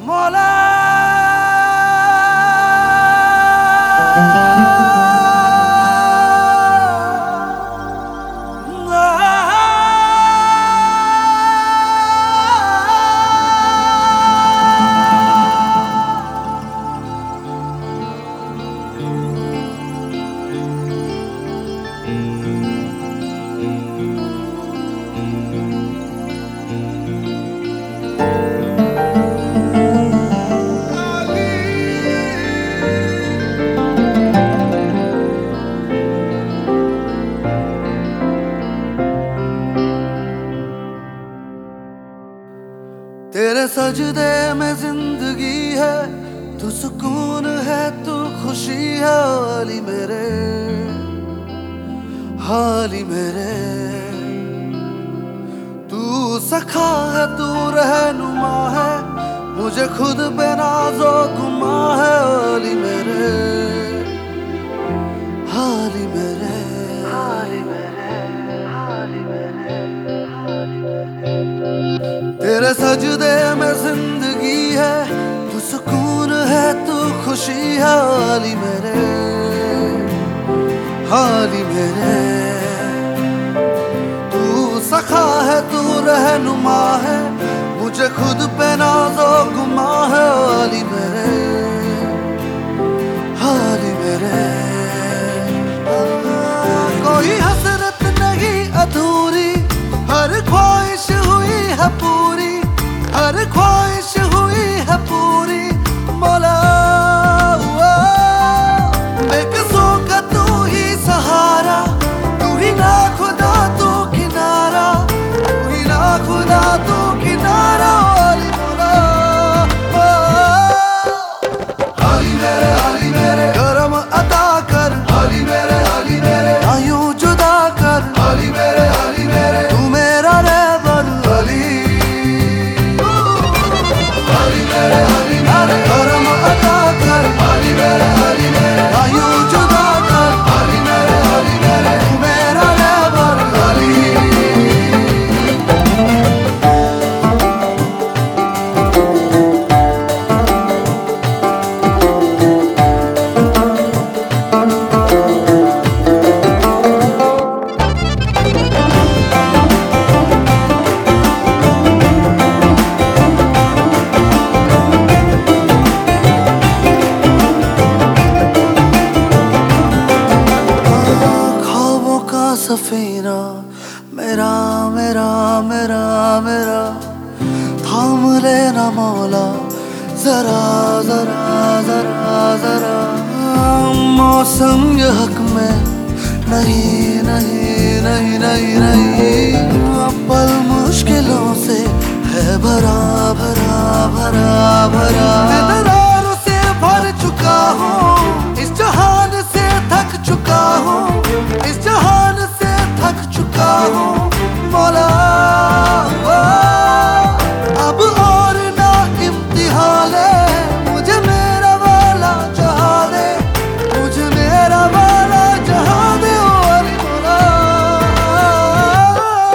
मौला तेरे सजदे में जिंदगी है, तू सुकून है, तू खुशी है। हाली मेरे, हाली मेरे, तू सखा है, तू रहनुमा है, मुझे खुद पे नाज़ो गुमा है। हाली मेरे, हाली मेरे, हाली मेरे, हाली मेरे, हाली मेरे। तेरे सजदे में जिंदगी है, तू सुकून है, तू खुशी है। हाली मेरे, हाली मेरे, तू सखा है, तू रहनुमा है, मुझे खुद पे नाज़ो गुमा है। हाली मेरे, हाली मेरे, कोई हसरत नहीं अधूरी, हर ख्वाहिश हुई है पूरी, हर ख्वाहिश हुई है पूरी। मौला बेकसों का तू ही सहारा, तू ही ना खुदा तू किनारा, तू ही ना खुदा तू किनारा। हाली मौला, हाली मेरे, हाली मेरे, करम अता कर। हाली मेरे, हाली मेरे, ना यूं जुदा कर। हाली मेरे, हाली मेरे, तू मेरा रहबर। हाली करम अता कर। हाली मेरे, हाली मेरे, ना यूं जुदा कर। हाली मेरे, हाली मेरे, तू मेरा रहबर। हाली सफीना मेरा मेरा मेरा मेरा, थाम लेना मौला जरा जरा जरा जरा। मौसम ये हक में नहीं नहीं नहीं नहीं नहीं, पल मुश्किलों से है भरा भरा भरा भरा। मैं दरारों से भर चुका हूँ, इस जहान से थक चुका हूँ, इस जहान से थक चुका हूँ। मौला अब और ना इम्तिहान ले, मुझे मेरा वाला चाह दे, मुझे मेरा वाला चाह दे। और मौला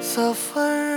सफर